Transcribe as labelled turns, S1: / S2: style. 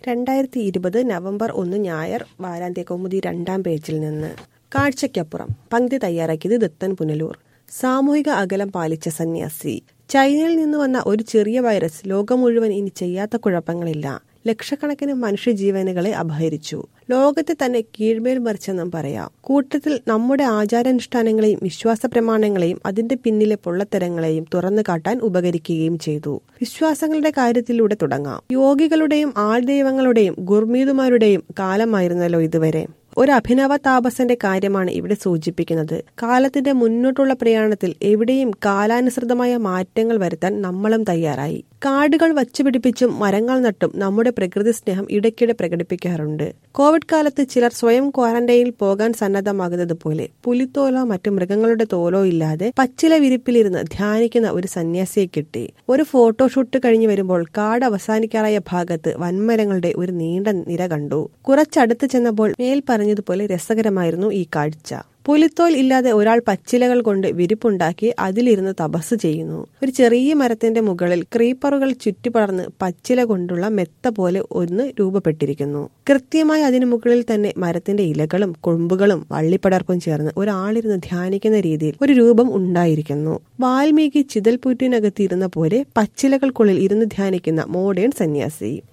S1: 2020 November 1 ഞായർ വാരാന്ത്യ കൗമുദി 2-ാം പേജിൽ നിന്ന്. കാഴ്ചയ്ക്കപ്പുറം. പങ്ക്തി തയ്യാറാക്കിയത് ദത്തൻ പുനലൂർ. സാമൂഹിക അകലം പാലിച്ച സന്യാസി. ചൈനയിൽ നിന്ന് വന്ന ഒരു ചെറിയ വൈറസ് ലോകം മുഴുവൻ ഇനി ചെയ്യാത്ത കുഴപ്പങ്ങളില്ല. ലക്ഷക്കണക്കിന് മനുഷ്യജീവനുകളെ അപഹരിച്ചു. ലോകത്തെ തന്നെ കീഴ്മേൽ മറിച്ചെന്നും പറയാം. കൂട്ടത്തിൽ നമ്മുടെ ആചാരാനുഷ്ഠാനങ്ങളെയും വിശ്വാസ പ്രമാണങ്ങളെയും അതിന്റെ പിന്നിലെ പൊള്ളത്തരങ്ങളെയും തുറന്നു കാട്ടാൻ ഉപകരിക്കുകയും ചെയ്തു. വിശ്വാസങ്ങളുടെ കാര്യത്തിലൂടെ തുടങ്ങാം. യോഗികളുടെയും ആൾദൈവങ്ങളുടെയും ഗുർമീതുമാരുടെയും കാലമായിരുന്നല്ലോ ഇതുവരെ. ഒരു അഭിനവ താപസന്റെ കാര്യമാണ് ഇവിടെ സൂചിപ്പിക്കുന്നത്. കാലത്തിന്റെ മുന്നോട്ടുള്ള പ്രയാണത്തിൽ എവിടെയും കാലാനുസൃതമായ മാറ്റങ്ങൾ വരുത്താൻ നമ്മളും തയ്യാറായി. കാടുകൾ വച്ചുപിടിപ്പിച്ചും മരങ്ങൾ നട്ടും നമ്മുടെ പ്രകൃതി സ്നേഹം ഇടയ്ക്കിടെ പ്രകടിപ്പിക്കാറുണ്ട്. കോവിഡ് കാലത്ത് ചിലർ സ്വയം ക്വാറന്റൈനിൽ പോകാൻ സന്നദ്ധമാകുന്നത് പോലെ പുലിത്തോലോ മറ്റു മൃഗങ്ങളുടെ തോലോ ഇല്ലാതെ പച്ചില വിരിപ്പിലിരുന്ന് ധ്യാനിക്കുന്ന ഒരു സന്യാസിയെ കിട്ടി. ഒരു ഫോട്ടോഷൂട്ട് കഴിഞ്ഞു വരുമ്പോൾ കാട് അവസാനിക്കാറായ ഭാഗത്ത് വൻമരങ്ങളുടെ ഒരു നീണ്ട നിര കണ്ടു. കുറച്ചടുത്ത് ചെന്നപ്പോൾ മേൽ പറഞ്ഞതുപോലെ രസകരമായിരുന്നു ഈ കാഴ്ച. പുലിത്തോൽ ഇല്ലാതെ ഒരാൾ പച്ചിലകൾ കൊണ്ട് വിരിപ്പുണ്ടാക്കി അതിലിരുന്ന് തപസ് ചെയ്യുന്നു. ഒരു ചെറിയ മരത്തിന്റെ മുകളിൽ ക്രീപ്പറുകൾ ചുറ്റിപ്പടർന്ന് പച്ചില കൊണ്ടുള്ള മെത്ത പോലെ ഒന്ന് രൂപപ്പെട്ടിരിക്കുന്നു. കൃത്യമായി അതിനു മുകളിൽ തന്നെ മരത്തിന്റെ ഇലകളും കൊമ്പുകളും വള്ളിപ്പടർപ്പും ചേർന്ന് ഒരാളിരുന്ന് ധ്യാനിക്കുന്ന രീതിയിൽ ഒരു രൂപം ഉണ്ടായിരിക്കുന്നു. വാൽമീകി ചിതൽപുറ്റിനകത്ത് ഇരുന്ന പോലെ പച്ചിലകൾക്കുള്ളിൽ ഇരുന്ന് ധ്യാനിക്കുന്ന മോഡേൺ സന്യാസി.